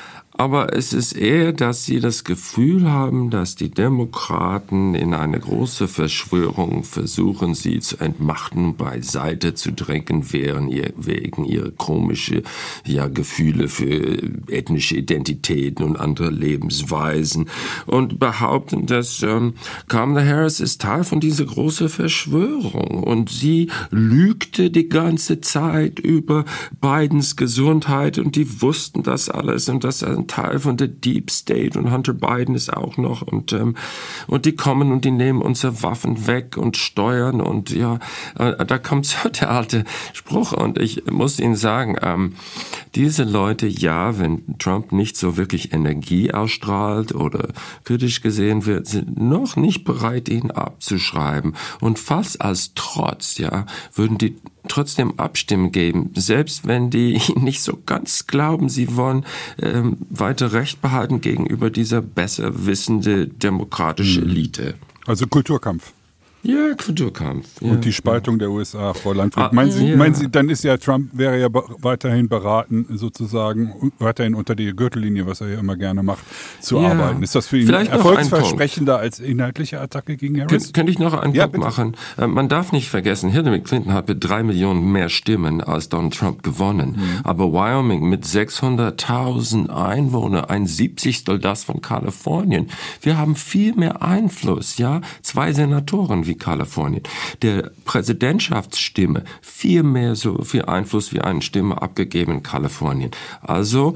Aber es ist eher, dass sie das Gefühl haben, dass die Demokraten in eine große Verschwörung versuchen, sie zu entmachten, beiseite zu drängen, wegen ihrer komischen Gefühle für ethnische Identitäten und andere Lebensweisen und behaupten, dass Kamala Harris ist Teil von dieser großen Verschwörung und sie lügte die ganze Zeit über Bidens Gesundheit und die wussten das alles und das ein Teil von der Deep State und Hunter Biden ist auch noch und die kommen und die nehmen unsere Waffen weg und steuern und da kommt so der alte Spruch und ich muss Ihnen sagen, diese Leute, wenn Trump nicht so wirklich Energie ausstrahlt oder kritisch gesehen wird, sind noch nicht bereit, ihn abzuschreiben und fast als Trotz, würden die trotzdem Abstimmen geben, selbst wenn die nicht so ganz glauben, sie wollen weiter Recht behalten gegenüber dieser besser wissende demokratische Elite. Also Kulturkampf. Ja, Kulturkampf. Ja. Und die Spaltung der USA, Frau Landfried. Meinen Sie, dann ist Trump wäre ja weiterhin beraten, sozusagen, weiterhin unter die Gürtellinie, was er ja immer gerne macht, zu arbeiten. Ist das für ihn erfolgsversprechender als inhaltliche Attacke gegen Harris? Könnte ich noch einen Punkt machen? Man darf nicht vergessen, Hillary Clinton hat mit 3 Millionen mehr Stimmen als Donald Trump gewonnen. Aber Wyoming mit 600.000 Einwohnern, 1/70 das von Kalifornien. Wir haben viel mehr Einfluss, 2 Senatoren wie Kalifornien. Der Präsidentschaftsstimme viel mehr so viel Einfluss wie eine Stimme abgegeben in Kalifornien. Also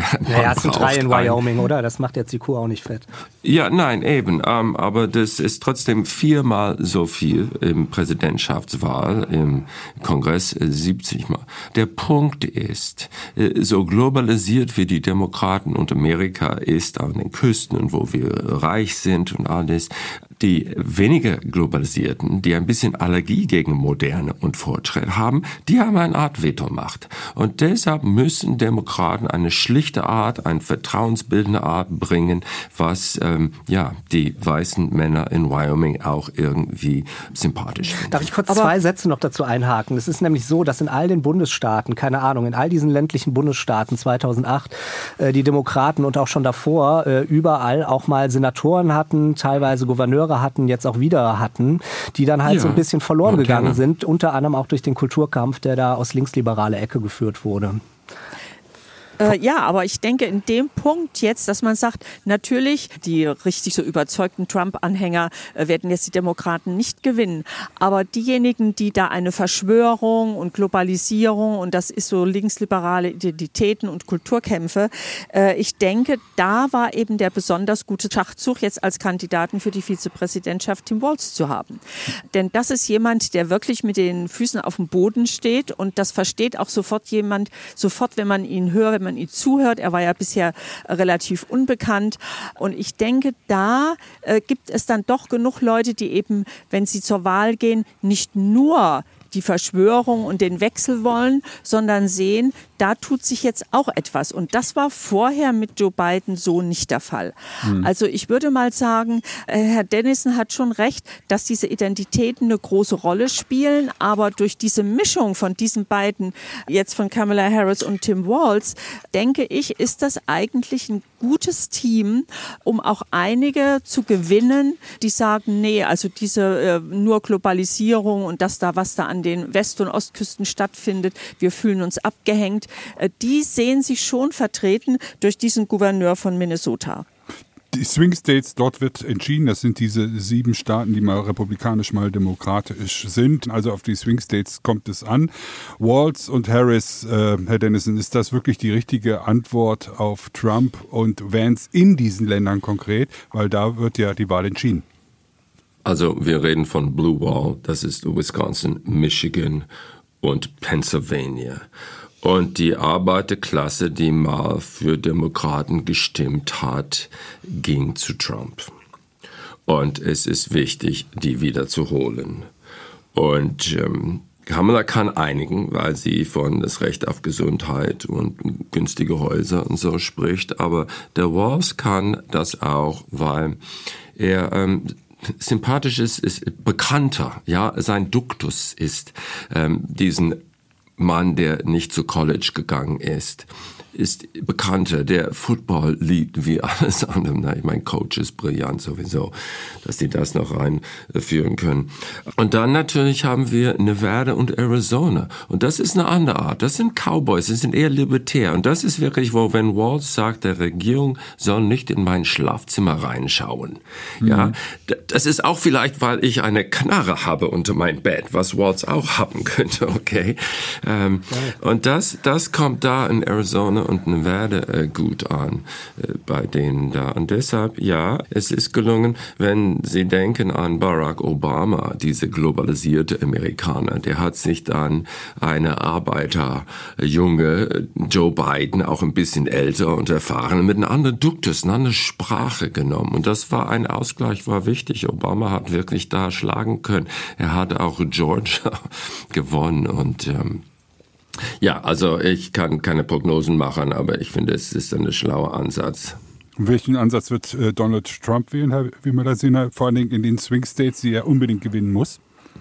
es sind 3 in Wyoming, oder? Das macht jetzt die Kuh auch nicht fett. Ja, nein, eben. Aber das ist trotzdem 4-mal so viel im Präsidentschaftswahl, im Kongress 70-mal. Der Punkt ist, so globalisiert wie die Demokraten und Amerika ist an den Küsten und wo wir reich sind und alles, die weniger Globalisierten, die ein bisschen Allergie gegen Moderne und Fortschritt haben, die haben eine Art Vetomacht. Und deshalb müssen Demokraten eine schlichte Art, eine vertrauensbildende Art bringen, was die weißen Männer in Wyoming auch irgendwie sympathisch finden. Darf ich kurz 2 Sätze noch dazu einhaken? Es ist nämlich so, dass in all den Bundesstaaten, keine Ahnung, in all diesen ländlichen Bundesstaaten 2008 die Demokraten und auch schon davor überall auch mal Senatoren hatten, teilweise Gouverneure hatten, jetzt auch wieder hatten, die dann halt so ein bisschen verloren gegangen sind, unter anderem auch durch den Kulturkampf, der da aus linksliberale Ecke geführt wurde. Aber ich denke in dem Punkt jetzt, dass man sagt, natürlich, die richtig so überzeugten Trump-Anhänger werden jetzt die Demokraten nicht gewinnen. Aber diejenigen, die da eine Verschwörung und Globalisierung und das ist so linksliberale Identitäten und Kulturkämpfe, ich denke, da war eben der besonders gute Schachzug, jetzt als Kandidaten für die Vizepräsidentschaft Tim Walz zu haben. Denn das ist jemand, der wirklich mit den Füßen auf dem Boden steht und das versteht auch sofort, wenn man ihn hört, wenn man ihm zuhört. Er war ja bisher relativ unbekannt. Und ich denke, da gibt es dann doch genug Leute, die eben, wenn sie zur Wahl gehen, nicht nur die Verschwörung und den Wechsel wollen, sondern sehen, da tut sich jetzt auch etwas. Und das war vorher mit Joe Biden so nicht der Fall. Also ich würde mal sagen, Herr Dennison hat schon recht, dass diese Identitäten eine große Rolle spielen. Aber durch diese Mischung von diesen beiden, jetzt von Kamala Harris und Tim Walz, denke ich, ist das eigentlich ein gutes Team, um auch einige zu gewinnen, die sagen, nee, also diese nur Globalisierung und was da an den West- und Ostküsten stattfindet, wir fühlen uns abgehängt, die sehen sich schon vertreten durch diesen Gouverneur von Minnesota. Die Swing States, dort wird entschieden, das sind diese 7 Staaten, die mal republikanisch, mal demokratisch sind. Also auf die Swing States kommt es an. Walz und Harris, Herr Dennison, ist das wirklich die richtige Antwort auf Trump und Vance in diesen Ländern konkret? Weil da wird ja die Wahl entschieden. Also wir reden von Blue Wall, das ist Wisconsin, Michigan und Pennsylvania. Und die Arbeiterklasse, die mal für Demokraten gestimmt hat, ging zu Trump. Und es ist wichtig, die wieder zu holen. Und Kamala kann einigen, weil sie von das Recht auf Gesundheit und günstige Häuser und so spricht. Aber der Walz kann das auch, weil er sympathisch ist bekannter. Ja, sein Duktus ist diesen Mann, der nicht zu College gegangen ist bekannter, der Football liebt wie alles andere. Ich meine, Coach ist brillant sowieso, dass die das noch reinführen können. Und dann natürlich haben wir Nevada und Arizona. Und das ist eine andere Art. Das sind Cowboys, das sind eher libertär. Und das ist wirklich, wenn Walz sagt, der Regierung soll nicht in mein Schlafzimmer reinschauen. Mhm. Ja, das ist auch vielleicht, weil ich eine Knarre habe unter mein Bett, was Walz auch haben könnte, okay? Und das kommt da in Arizona und Nevada gut an bei denen da. Und deshalb, ja, es ist gelungen, wenn Sie denken an Barack Obama, diese globalisierte Amerikaner, der hat sich dann eine Arbeiterjunge, Joe Biden, auch ein bisschen älter und erfahren, mit einem anderen Duktus, eine andere Sprache genommen. Und das war ein Ausgleich, war wichtig. Obama hat wirklich da schlagen können. Er hat auch Georgia gewonnen und ja, also ich kann keine Prognosen machen, aber ich finde, es ist ein schlauer Ansatz. Welchen Ansatz wird Donald Trump wählen, Herr Wimmer-Lazina, vor allen Dingen in den Swing States, die er unbedingt gewinnen muss?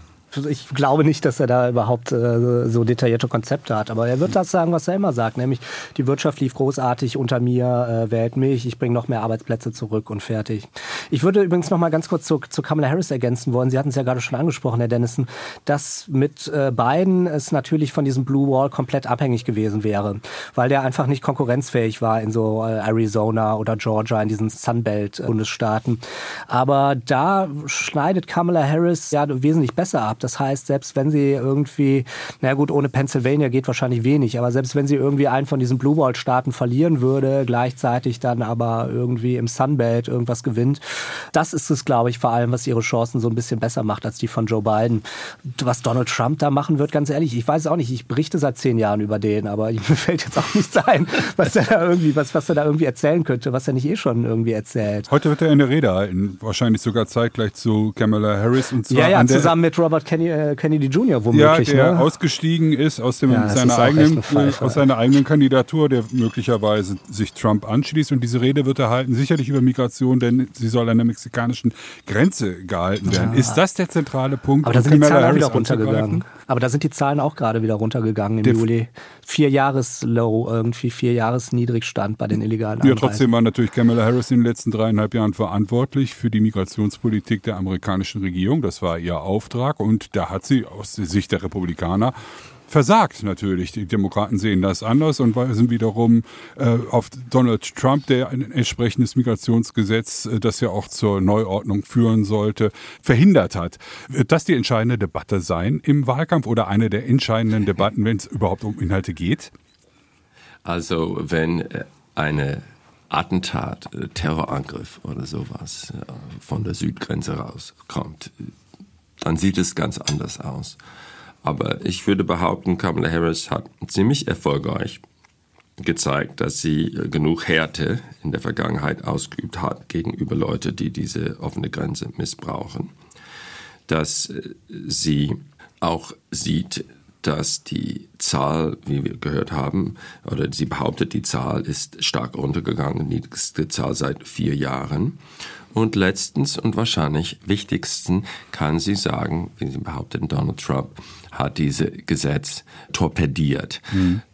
Ich glaube nicht, dass er da überhaupt so detaillierte Konzepte hat. Aber er wird das sagen, was er immer sagt. Nämlich, die Wirtschaft lief großartig unter mir, wählt mich, ich bringe noch mehr Arbeitsplätze zurück und fertig. Ich würde übrigens noch mal ganz kurz zu Kamala Harris ergänzen wollen. Sie hatten es ja gerade schon angesprochen, Herr Dennison, dass mit Biden es natürlich von diesem Blue Wall komplett abhängig gewesen wäre. Weil der einfach nicht konkurrenzfähig war in so Arizona oder Georgia, in diesen Sunbelt-Bundesstaaten. Aber da schneidet Kamala Harris ja wesentlich besser ab. Das heißt, selbst wenn sie irgendwie, na gut, ohne Pennsylvania geht wahrscheinlich wenig, aber selbst wenn sie irgendwie einen von diesen Blue Wall-Staaten verlieren würde, gleichzeitig dann aber irgendwie im Sunbelt irgendwas gewinnt, das ist es, glaube ich, vor allem, was ihre Chancen so ein bisschen besser macht als die von Joe Biden. Was Donald Trump da machen wird, ganz ehrlich, ich weiß es auch nicht, ich berichte seit 10 Jahren über den, aber mir fällt jetzt auch nichts ein, was er da irgendwie erzählen könnte, was er nicht eh schon irgendwie erzählt. Heute wird er eine Rede halten, wahrscheinlich sogar zeitgleich zu Kamala Harris. Und zwar zusammen mit Robert Kennedy Jr. womöglich. Ja, der ausgestiegen ist aus seiner eigenen Kandidatur, der möglicherweise sich Trump anschließt. Und diese Rede wird er halten, sicherlich über Migration, denn sie soll an der mexikanischen Grenze gehalten werden. Ja. Ist das der zentrale Punkt? Aber da sind die Zahlen auch wieder runtergegangen. Aber da sind die Zahlen auch gerade wieder runtergegangen im Juli. 4-Jahres-Low, irgendwie 4-Jahres-Niedrigstand bei den illegalen Einreisen. Ja, trotzdem war natürlich Kamala Harris in den letzten 3,5 Jahren verantwortlich für die Migrationspolitik der amerikanischen Regierung. Das war ihr Auftrag und da hat sie aus der Sicht der Republikaner versagt natürlich. Die Demokraten sehen das anders und weisen wiederum auf Donald Trump, der ein entsprechendes Migrationsgesetz, das ja auch zur Neuordnung führen sollte, verhindert hat. Wird das die entscheidende Debatte sein im Wahlkampf oder eine der entscheidenden Debatten, wenn es überhaupt um Inhalte geht? Also wenn eine Attentat, Terrorangriff oder sowas von der Südgrenze rauskommt, dann sieht es ganz anders aus. Aber ich würde behaupten, Kamala Harris hat ziemlich erfolgreich gezeigt, dass sie genug Härte in der Vergangenheit ausgeübt hat gegenüber Leuten, die diese offene Grenze missbrauchen. Dass sie auch sieht, dass die Zahl, wie wir gehört haben, oder sie behauptet, die Zahl ist stark runtergegangen, die niedrigste Zahl seit 4 Jahren. Und letztens und wahrscheinlich wichtigsten kann sie sagen, wie sie behauptet, Donald Trump hat dieses Gesetz torpediert. Mhm.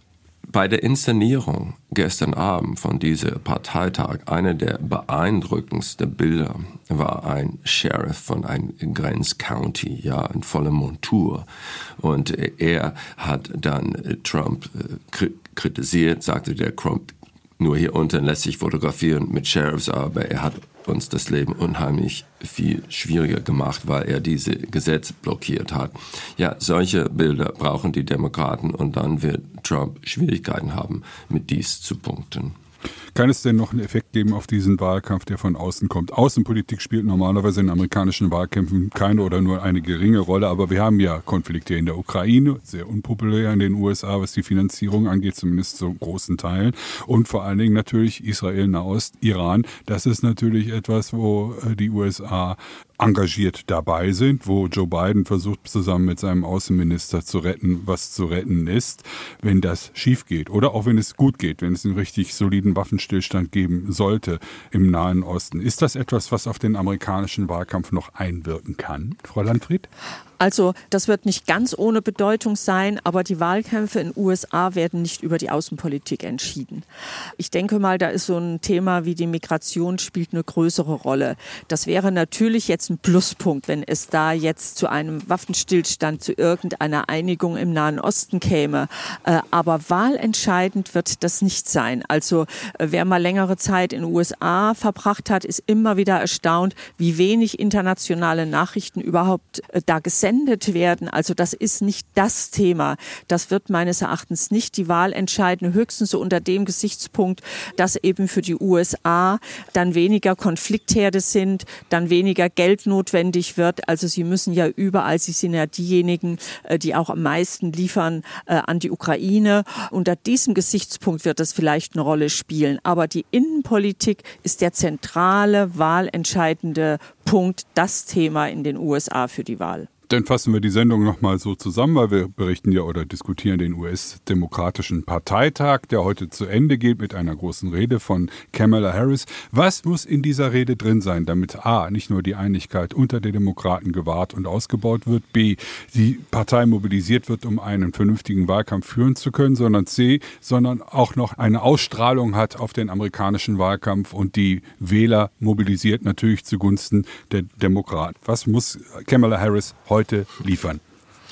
Bei der Inszenierung gestern Abend von diesem Parteitag, einer der beeindruckendsten Bilder war ein Sheriff von einem Grenzcounty, ja, in voller Montur. Und er hat dann Trump kritisiert, sagte, der Trump nur hier unten lässt sich fotografieren mit Sheriffs, aber er hat uns das Leben unheimlich viel schwieriger gemacht, weil er diese Gesetze blockiert hat. Ja, solche Bilder brauchen die Demokraten und dann wird Trump Schwierigkeiten haben, mit dies zu punkten. Kann es denn noch einen Effekt geben auf diesen Wahlkampf, der von außen kommt? Außenpolitik spielt normalerweise in amerikanischen Wahlkämpfen keine oder nur eine geringe Rolle, aber wir haben ja Konflikte in der Ukraine, sehr unpopulär in den USA, was die Finanzierung angeht, zumindest zu großen Teilen. Und vor allen Dingen natürlich Israel, Nahost, Iran. Das ist natürlich etwas, wo die USA engagiert dabei sind, wo Joe Biden versucht, zusammen mit seinem Außenminister zu retten, was zu retten ist, wenn das schief geht. Oder auch wenn es gut geht, wenn es einen richtig soliden Waffenstillstand geben sollte im Nahen Osten. Ist das etwas, was auf den amerikanischen Wahlkampf noch einwirken kann, Frau Landfried? Also das wird nicht ganz ohne Bedeutung sein, aber die Wahlkämpfe in den USA werden nicht über die Außenpolitik entschieden. Ich denke mal, da ist so ein Thema wie die Migration spielt eine größere Rolle. Das wäre natürlich jetzt ein Pluspunkt, wenn es da jetzt zu einem Waffenstillstand, zu irgendeiner Einigung im Nahen Osten käme. Aber wahlentscheidend wird das nicht sein. Also wer mal längere Zeit in den USA verbracht hat, ist immer wieder erstaunt, wie wenig internationale Nachrichten überhaupt da gesendet werden. Also das ist nicht das Thema. Das wird meines Erachtens nicht die Wahl entscheiden, höchstens so unter dem Gesichtspunkt, dass eben für die USA dann weniger Konfliktherde sind, dann weniger Geld notwendig wird. Also sie müssen ja überall, sie sind ja diejenigen, die auch am meisten liefern an die Ukraine. Unter diesem Gesichtspunkt wird das vielleicht eine Rolle spielen. Aber die Innenpolitik ist der zentrale, wahlentscheidende Punkt, das Thema in den USA für die Wahl. Dann fassen wir die Sendung nochmal so zusammen, weil wir berichten ja oder diskutieren den US-Demokratischen Parteitag, der heute zu Ende geht mit einer großen Rede von Kamala Harris. Was muss in dieser Rede drin sein, damit A, nicht nur die Einigkeit unter den Demokraten gewahrt und ausgebaut wird, B, die Partei mobilisiert wird, um einen vernünftigen Wahlkampf führen zu können, sondern C, sondern auch noch eine Ausstrahlung hat auf den amerikanischen Wahlkampf und die Wähler mobilisiert natürlich zugunsten der Demokraten. Was muss Kamala Harris heute liefern?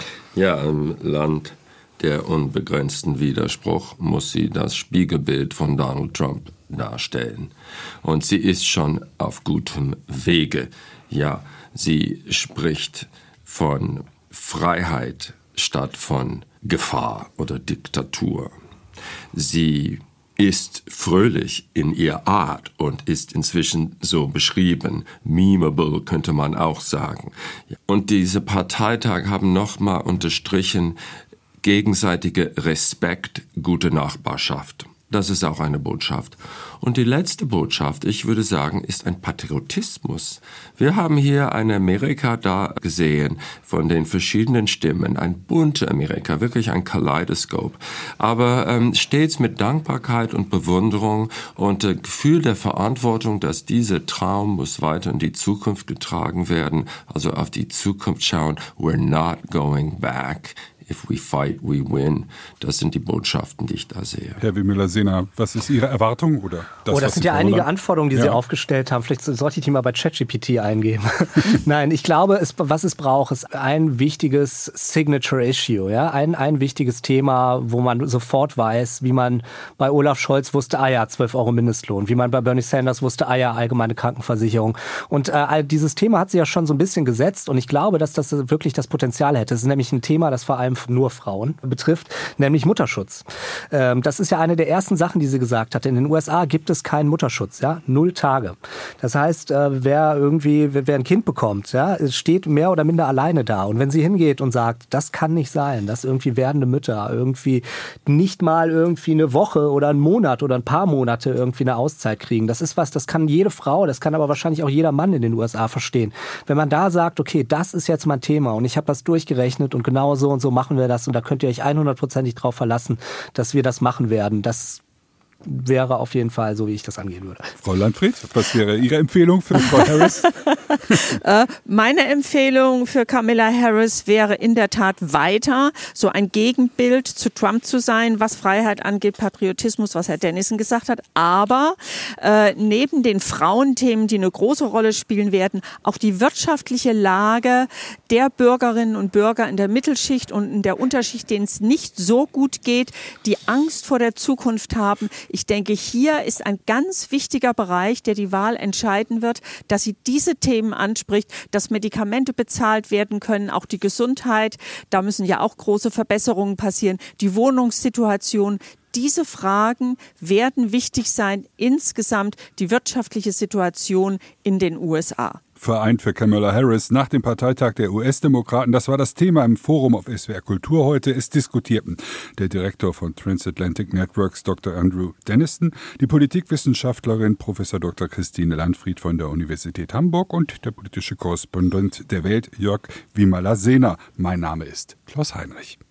Ja, im Land der unbegrenzten Widerspruch muss sie das Spiegelbild von Donald Trump darstellen. Und sie ist schon auf gutem Wege. Ja, sie spricht von Freiheit statt von Gefahr oder Diktatur. Sie ist fröhlich in ihrer Art und ist inzwischen so beschrieben. Memeable könnte man auch sagen. Und diese Parteitag haben nochmal unterstrichen, gegenseitige Respekt, gute Nachbarschaft. Das ist auch eine Botschaft. Und die letzte Botschaft, ich würde sagen, ist ein Patriotismus. Wir haben hier ein Amerika da gesehen von den verschiedenen Stimmen, ein buntes Amerika, wirklich ein Kaleidoskop. Aber stets mit Dankbarkeit und Bewunderung und Gefühl der Verantwortung, dass dieser Traum muss weiter in die Zukunft getragen werden, also auf die Zukunft schauen. We're not going back. If we fight, we win. Das sind die Botschaften, die ich da sehe. Herr Wimüller-Sehner, was ist Ihre Erwartung? Oder das sind ja einige Anforderungen, die Sie aufgestellt haben. Vielleicht sollte ich die mal bei ChatGPT eingeben. Nein, ich glaube, was es braucht, ist ein wichtiges Signature-Issue. Ja? Ein wichtiges Thema, wo man sofort weiß, wie man bei Olaf Scholz wusste, 12 Euro Mindestlohn. Wie man bei Bernie Sanders wusste, allgemeine Krankenversicherung. Und dieses Thema hat sie ja schon so ein bisschen gesetzt. Und ich glaube, dass das wirklich das Potenzial hätte. Es ist nämlich ein Thema, das vor allem nur Frauen betrifft, nämlich Mutterschutz. Das ist ja eine der ersten Sachen, die sie gesagt hat. In den USA gibt es keinen Mutterschutz, ja, 0 Tage. Das heißt, wer ein Kind bekommt, ja, es steht mehr oder minder alleine da. Und wenn sie hingeht und sagt, das kann nicht sein, dass irgendwie werdende Mütter irgendwie nicht mal irgendwie eine Woche oder einen Monat oder ein paar Monate irgendwie eine Auszeit kriegen, das ist was, das kann jede Frau, das kann aber wahrscheinlich auch jeder Mann in den USA verstehen. Wenn man da sagt, okay, das ist jetzt mein Thema und ich habe das durchgerechnet und genau so und so machen wir das und da könnt ihr euch 100%ig drauf verlassen, dass wir das machen werden. Das wäre auf jeden Fall so, wie ich das angehen würde. Frau Landfried, was wäre Ihre Empfehlung für Frau Harris? Meine Empfehlung für Kamala Harris wäre in der Tat weiter so ein Gegenbild zu Trump zu sein, was Freiheit angeht, Patriotismus, was Herr Dennison gesagt hat. Aber neben den Frauenthemen, die eine große Rolle spielen werden, auch die wirtschaftliche Lage der Bürgerinnen und Bürger in der Mittelschicht und in der Unterschicht, denen es nicht so gut geht, die Angst vor der Zukunft haben. Ich denke, hier ist ein ganz wichtiger Bereich, der die Wahl entscheiden wird, dass sie diese Themen anspricht, dass Medikamente bezahlt werden können, auch die Gesundheit. Da müssen ja auch große Verbesserungen passieren. Die Wohnungssituation. Diese Fragen werden wichtig sein, insgesamt die wirtschaftliche Situation in den USA. Vereint für Kamala Harris nach dem Parteitag der US-Demokraten. Das war das Thema im Forum auf SWR Kultur heute. Es diskutierten der Direktor von Transatlantic Networks, Dr. Andrew Dennison, die Politikwissenschaftlerin Prof. Dr. Christine Landfried von der Universität Hamburg und der politische Korrespondent der Welt, Jörg Wiemala-Sehner. Mein Name ist Klaus Heinrich.